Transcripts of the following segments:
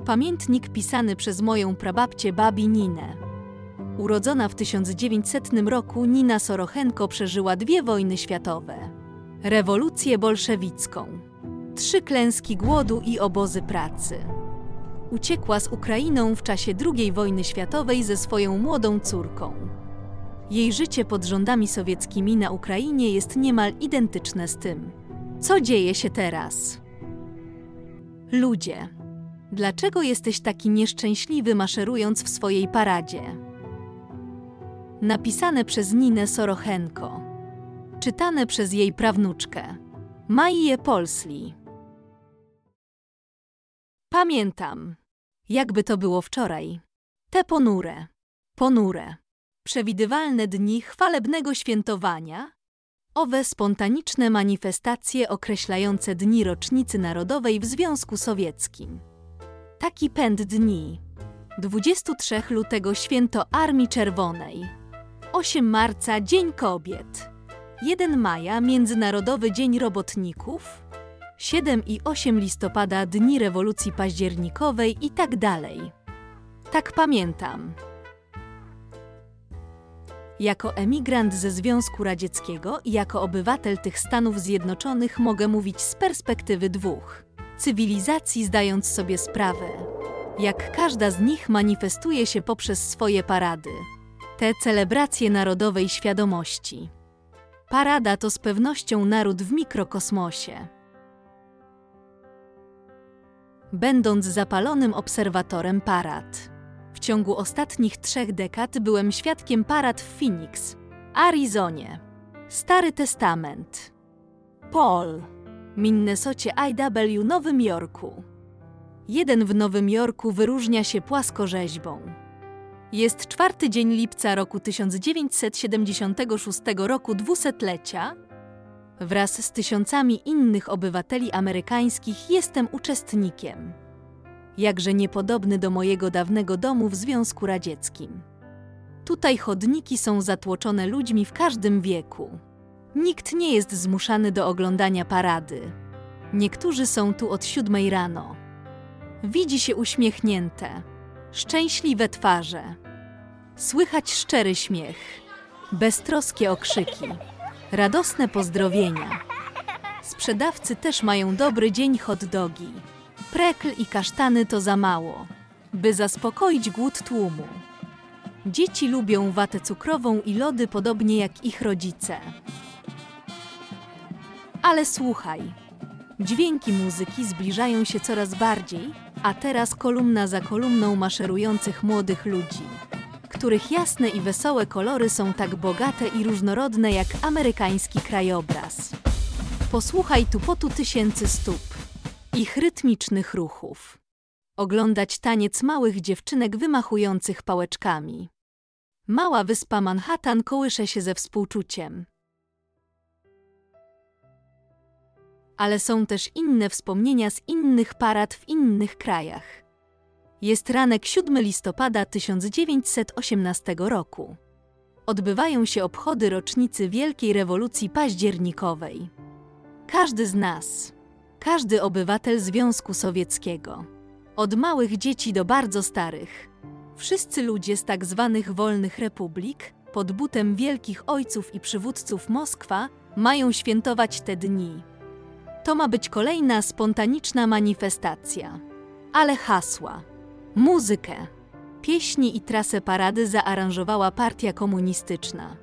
Pamiętnik pisany przez moją prababcię babi Ninę. Urodzona w 1900 roku, Nina Sorochenko przeżyła 2 wojny światowe, rewolucję bolszewicką, 3 klęski głodu i obozy pracy. Uciekła z Ukrainą w czasie II wojny światowej ze swoją młodą córką. Jej życie pod rządami sowieckimi na Ukrainie jest niemal identyczne z tym, co dzieje się teraz. Ludzie, dlaczego jesteś taki nieszczęśliwy, maszerując w swojej paradzie? Napisane przez Ninę Sorochenko. Czytane przez jej prawnuczkę, Maiję Polsli. Pamiętam, jakby to było wczoraj. Te ponure, przewidywalne dni chwalebnego świętowania, owe spontaniczne manifestacje określające dni rocznicy narodowej w Związku Sowieckim. Taki pęd dni. 23 lutego święto Armii Czerwonej, 8 marca Dzień Kobiet, 1 maja Międzynarodowy Dzień Robotników, 7 i 8 listopada Dni Rewolucji Październikowej i tak dalej. Tak pamiętam. Jako emigrant ze Związku Radzieckiego i jako obywatel tych Stanów Zjednoczonych mogę mówić z perspektywy 2 cywilizacji, zdając sobie sprawę, jak każda z nich manifestuje się poprzez swoje parady. Te celebracje narodowej świadomości. Parada to z pewnością naród w mikrokosmosie. Będąc zapalonym obserwatorem parad, w ciągu ostatnich 3 dekad byłem świadkiem parad w Phoenix, Arizonie, Stary Testament, Paul, Minnesocie IW, Nowym Jorku. Jeden w Nowym Jorku wyróżnia się płaskorzeźbą. Jest 4 dzień lipca roku 1976 roku 200-lecia. Wraz z tysiącami innych obywateli amerykańskich jestem uczestnikiem. Jakże niepodobny do mojego dawnego domu w Związku Radzieckim. Tutaj chodniki są zatłoczone ludźmi w każdym wieku. Nikt nie jest zmuszany do oglądania parady. Niektórzy są tu od 7 rano. Widzi się uśmiechnięte, szczęśliwe twarze. Słychać szczery śmiech, beztroskie okrzyki, radosne pozdrowienia. Sprzedawcy też mają dobry dzień, hot dogi. Prekl i kasztany to za mało, by zaspokoić głód tłumu. Dzieci lubią watę cukrową i lody podobnie jak ich rodzice. Ale słuchaj, dźwięki muzyki zbliżają się coraz bardziej, a teraz kolumna za kolumną maszerujących młodych ludzi, których jasne i wesołe kolory są tak bogate i różnorodne jak amerykański krajobraz. Posłuchaj tupotu tysięcy stóp, ich rytmicznych ruchów. Oglądać taniec małych dziewczynek wymachujących pałeczkami. Mała wyspa Manhattan kołysze się ze współczuciem. Ale są też inne wspomnienia z innych parad w innych krajach. Jest ranek 7 listopada 1918 roku. Odbywają się obchody rocznicy Wielkiej Rewolucji Październikowej. Każdy z nas, każdy obywatel Związku Sowieckiego, od małych dzieci do bardzo starych, wszyscy ludzie z tak zwanych wolnych republik, pod butem wielkich ojców i przywódców Moskwa, mają świętować te dni. To ma być kolejna spontaniczna manifestacja. Ale hasła, muzykę, pieśni i trasę parady zaaranżowała partia komunistyczna.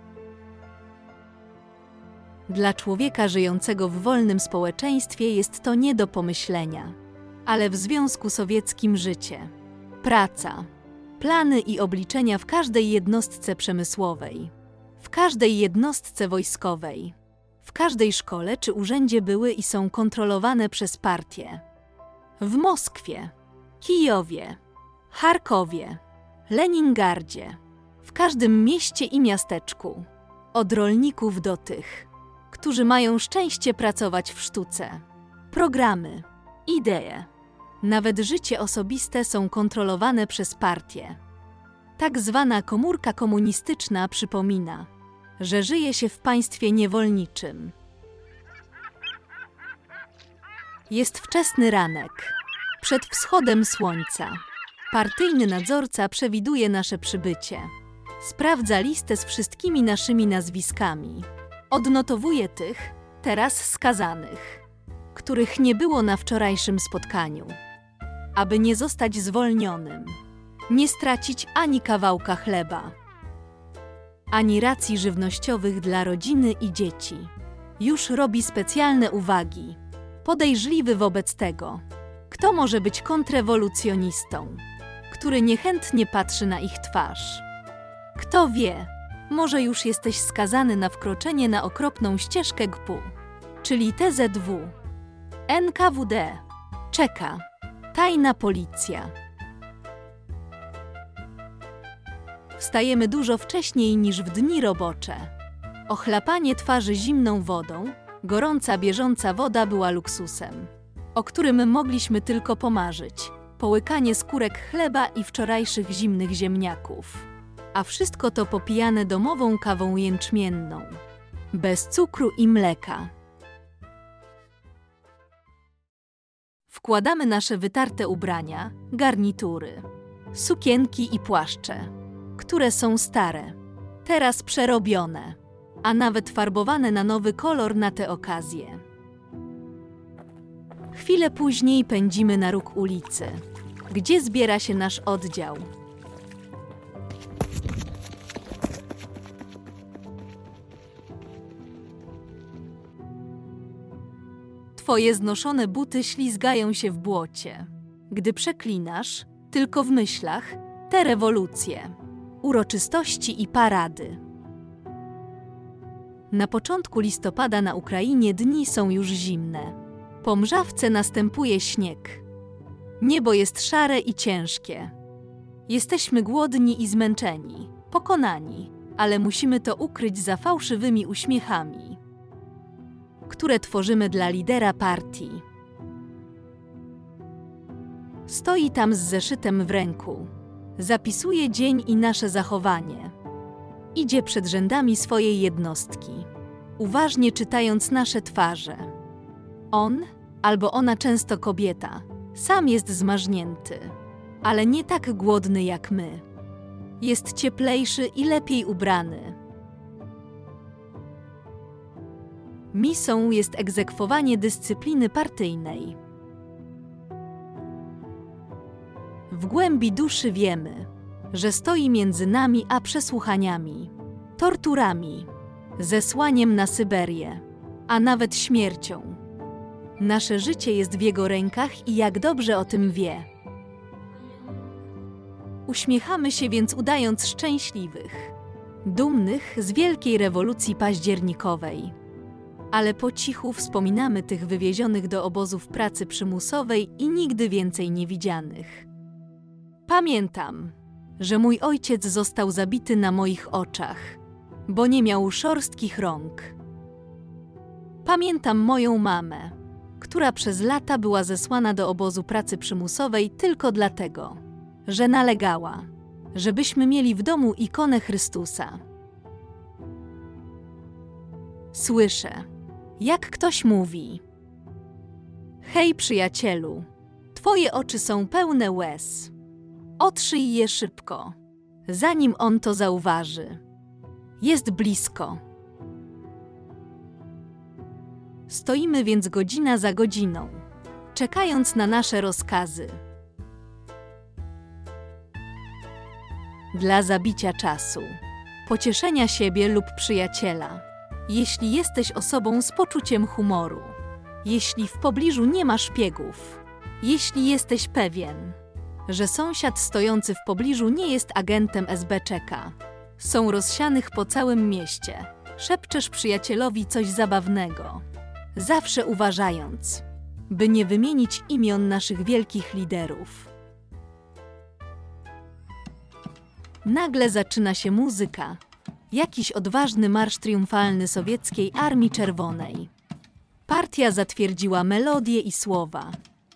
Dla człowieka żyjącego w wolnym społeczeństwie jest to nie do pomyślenia. Ale w Związku Sowieckim życie, praca, plany i obliczenia w każdej jednostce przemysłowej, w każdej jednostce wojskowej, w każdej szkole czy urzędzie były i są kontrolowane przez partię. W Moskwie, Kijowie, Charkowie, Leningardzie, w każdym mieście i miasteczku, od rolników do tych, którzy mają szczęście pracować w sztuce. Programy, idee, nawet życie osobiste są kontrolowane przez partię. Tak zwana komórka komunistyczna przypomina, że żyje się w państwie niewolniczym. Jest wczesny ranek. Przed wschodem słońca. Partyjny nadzorca przewiduje nasze przybycie. Sprawdza listę z wszystkimi naszymi nazwiskami. Odnotowuje tych, teraz skazanych, których nie było na wczorajszym spotkaniu. Aby nie zostać zwolnionym, nie stracić ani kawałka chleba, ani racji żywnościowych dla rodziny i dzieci. Już robi specjalne uwagi. Podejrzliwy wobec tego, kto może być kontrrewolucjonistą, który niechętnie patrzy na ich twarz. Kto wie, może już jesteś skazany na wkroczenie na okropną ścieżkę GPU, czyli TZW. NKWD. Czeka. Tajna policja. Wstajemy dużo wcześniej niż w dni robocze. Ochlapanie twarzy zimną wodą, gorąca bieżąca woda była luksusem, o którym mogliśmy tylko pomarzyć. Połykanie skórek chleba i wczorajszych zimnych ziemniaków. A wszystko to popijane domową kawą jęczmienną, bez cukru i mleka. Wkładamy nasze wytarte ubrania, garnitury, sukienki i płaszcze, które są stare, teraz przerobione, a nawet farbowane na nowy kolor na tę okazję. Chwilę później pędzimy na róg ulicy, gdzie zbiera się nasz oddział. Twoje znoszone buty ślizgają się w błocie, gdy przeklinasz, tylko w myślach, te rewolucje, uroczystości i parady. Na początku listopada na Ukrainie dni są już zimne. Po mrzawce następuje śnieg. Niebo jest szare i ciężkie. Jesteśmy głodni i zmęczeni, pokonani, ale musimy to ukryć za fałszywymi uśmiechami, które tworzymy dla lidera partii. Stoi tam z zeszytem w ręku. Zapisuje dzień i nasze zachowanie. Idzie przed rzędami swojej jednostki, uważnie czytając nasze twarze. On, albo ona, często kobieta, sam jest zmarznięty, ale nie tak głodny jak my. Jest cieplejszy i lepiej ubrany. Misją jest egzekwowanie dyscypliny partyjnej. W głębi duszy wiemy, że stoi między nami a przesłuchaniami, torturami, zesłaniem na Syberię, a nawet śmiercią. Nasze życie jest w jego rękach i jak dobrze o tym wie. Uśmiechamy się więc, udając szczęśliwych, dumnych z wielkiej rewolucji październikowej. Ale po cichu wspominamy tych wywiezionych do obozów pracy przymusowej i nigdy więcej nie widzianych. Pamiętam, że mój ojciec został zabity na moich oczach, bo nie miał szorstkich rąk. Pamiętam moją mamę, która przez lata była zesłana do obozu pracy przymusowej tylko dlatego, że nalegała, żebyśmy mieli w domu ikonę Chrystusa. Słyszę, jak ktoś mówi: hej, przyjacielu, twoje oczy są pełne łez. Otrzyj je szybko, zanim on to zauważy. Jest blisko. Stoimy więc godzina za godziną, czekając na nasze rozkazy. Dla zabicia czasu, pocieszenia siebie lub przyjaciela. Jeśli jesteś osobą z poczuciem humoru, jeśli w pobliżu nie ma szpiegów, jeśli jesteś pewien, że sąsiad stojący w pobliżu nie jest agentem SB-czeka, są rozsianych po całym mieście, szepczesz przyjacielowi coś zabawnego, zawsze uważając, by nie wymienić imion naszych wielkich liderów. Nagle zaczyna się muzyka. Jakiś odważny marsz triumfalny sowieckiej Armii Czerwonej. Partia zatwierdziła melodię i słowa.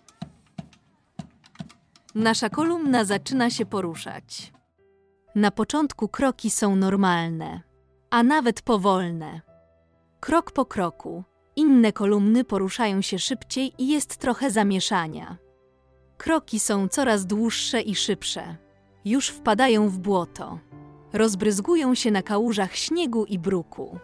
Nasza kolumna zaczyna się poruszać. Na początku kroki są normalne, a nawet powolne. Krok po kroku, inne kolumny poruszają się szybciej i jest trochę zamieszania. Kroki są coraz dłuższe i szybsze. Już wpadają w błoto. Rozbryzgują się na kałużach śniegu i bruku.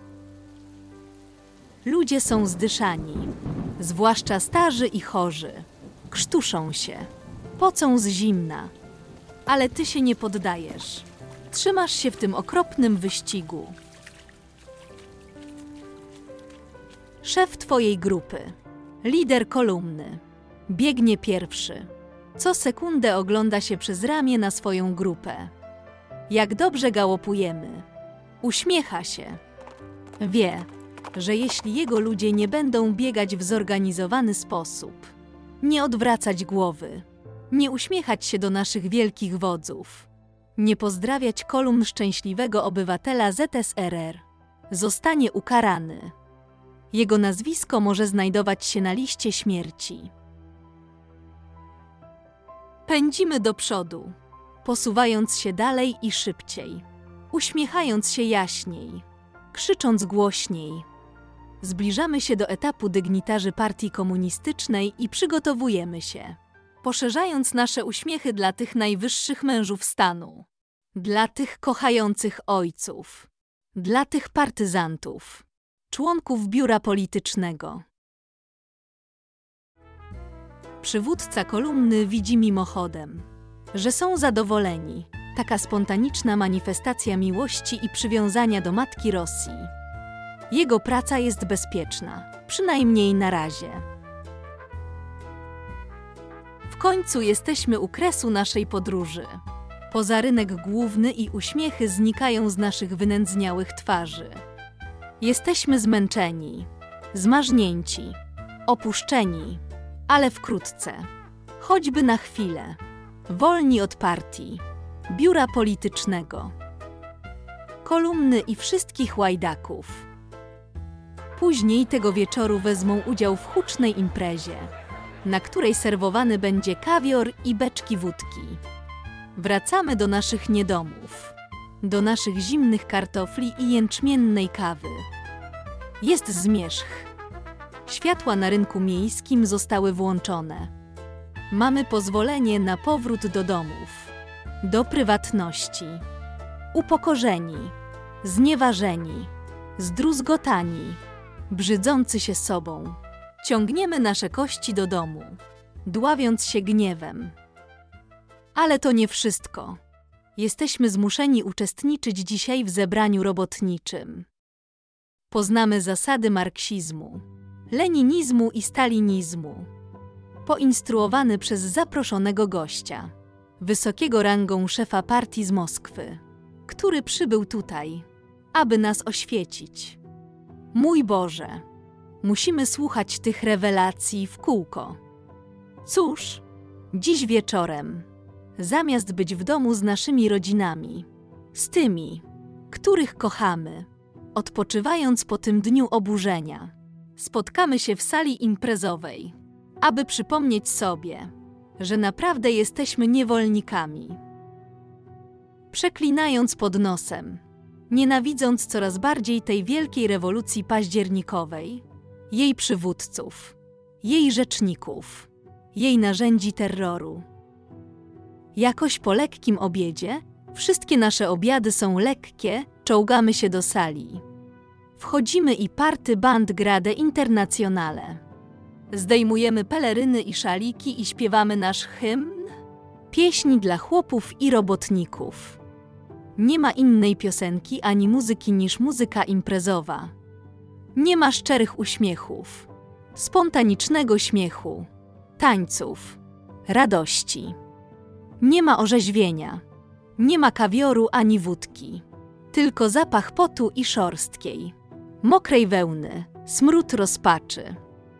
Ludzie są zdyszani, zwłaszcza starzy i chorzy. Krztuszą się, pocą z zimna. Ale ty się nie poddajesz. Trzymasz się w tym okropnym wyścigu. Szef twojej grupy, lider kolumny, biegnie pierwszy. Co sekundę ogląda się przez ramię na swoją grupę. Jak dobrze galopujemy. Uśmiecha się. Wie, że jeśli jego ludzie nie będą biegać w zorganizowany sposób, nie odwracać głowy, nie uśmiechać się do naszych wielkich wodzów, nie pozdrawiać kolumn szczęśliwego obywatela ZSRR, zostanie ukarany. Jego nazwisko może znajdować się na liście śmierci. Pędzimy do przodu, posuwając się dalej i szybciej, uśmiechając się jaśniej, krzycząc głośniej. Zbliżamy się do etapu dygnitarzy partii komunistycznej i przygotowujemy się, poszerzając nasze uśmiechy dla tych najwyższych mężów stanu, dla tych kochających ojców, dla tych partyzantów, członków biura politycznego. Przywódca kolumny widzi mimochodem, że są zadowoleni. Taka spontaniczna manifestacja miłości i przywiązania do matki Rosji. Jego praca jest bezpieczna, przynajmniej na razie. W końcu jesteśmy u kresu naszej podróży. Poza rynek główny i uśmiechy znikają z naszych wynędzniałych twarzy. Jesteśmy zmęczeni, zmarznięci, opuszczeni, ale wkrótce, choćby na chwilę, wolni od partii, biura politycznego, kolumny i wszystkich łajdaków. Później tego wieczoru wezmą udział w hucznej imprezie, na której serwowany będzie kawior i beczki wódki. Wracamy do naszych niedomów, do naszych zimnych kartofli i jęczmiennej kawy. Jest zmierzch. Światła na rynku miejskim zostały włączone. Mamy pozwolenie na powrót do domów, do prywatności. Upokorzeni, znieważeni, zdruzgotani, brzydzący się sobą. Ciągniemy nasze kości do domu, dławiąc się gniewem. Ale to nie wszystko. Jesteśmy zmuszeni uczestniczyć dzisiaj w zebraniu robotniczym. Poznamy zasady marksizmu, leninizmu i stalinizmu. Poinstruowany przez zaproszonego gościa, wysokiego rangą szefa partii z Moskwy, który przybył tutaj, aby nas oświecić. Mój Boże, musimy słuchać tych rewelacji w kółko. Cóż, dziś wieczorem, zamiast być w domu z naszymi rodzinami, z tymi, których kochamy, odpoczywając po tym dniu oburzenia, spotkamy się w sali imprezowej, aby przypomnieć sobie, że naprawdę jesteśmy niewolnikami. Przeklinając pod nosem, nienawidząc coraz bardziej tej wielkiej rewolucji październikowej, jej przywódców, jej rzeczników, jej narzędzi terroru. Jakoś po lekkim obiedzie, wszystkie nasze obiady są lekkie, czołgamy się do sali. Wchodzimy i party band Grade Internationale. Zdejmujemy peleryny i szaliki i śpiewamy nasz hymn, pieśń dla chłopów i robotników. Nie ma innej piosenki ani muzyki niż muzyka imprezowa. Nie ma szczerych uśmiechów, spontanicznego śmiechu, tańców, radości. Nie ma orzeźwienia, nie ma kawioru ani wódki, tylko zapach potu i szorstkiej, mokrej wełny, smród rozpaczy.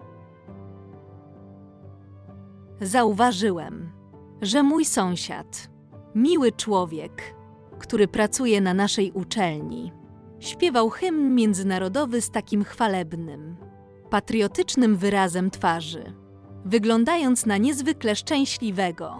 Zauważyłem, że mój sąsiad, miły człowiek, który pracuje na naszej uczelni, śpiewał hymn międzynarodowy z takim chwalebnym, patriotycznym wyrazem twarzy, wyglądając na niezwykle szczęśliwego.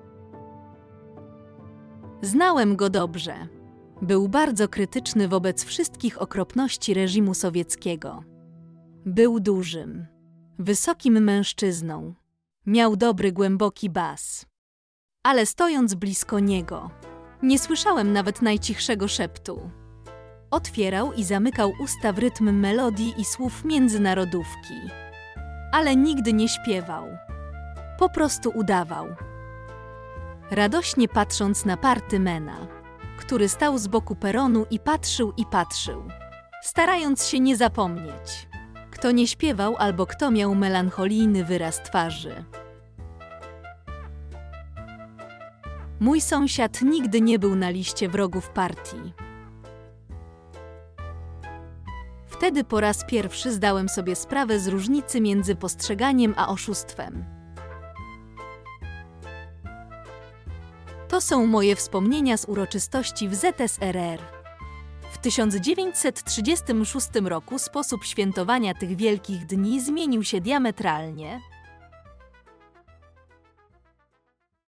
Znałem go dobrze. Był bardzo krytyczny wobec wszystkich okropności reżimu sowieckiego. Był dużym, wysokim mężczyzną. Miał dobry, głęboki bas. Ale stojąc blisko niego, nie słyszałem nawet najcichszego szeptu. Otwierał i zamykał usta w rytm melodii i słów międzynarodówki. Ale nigdy nie śpiewał. Po prostu udawał. Radośnie patrząc na partymena, który stał z boku peronu i patrzył, starając się nie zapomnieć, kto nie śpiewał albo kto miał melancholijny wyraz twarzy. Mój sąsiad nigdy nie był na liście wrogów partii. Wtedy po raz pierwszy zdałem sobie sprawę z różnicy między postrzeganiem a oszustwem. To są moje wspomnienia z uroczystości w ZSRR. W 1936 roku sposób świętowania tych wielkich dni zmienił się diametralnie.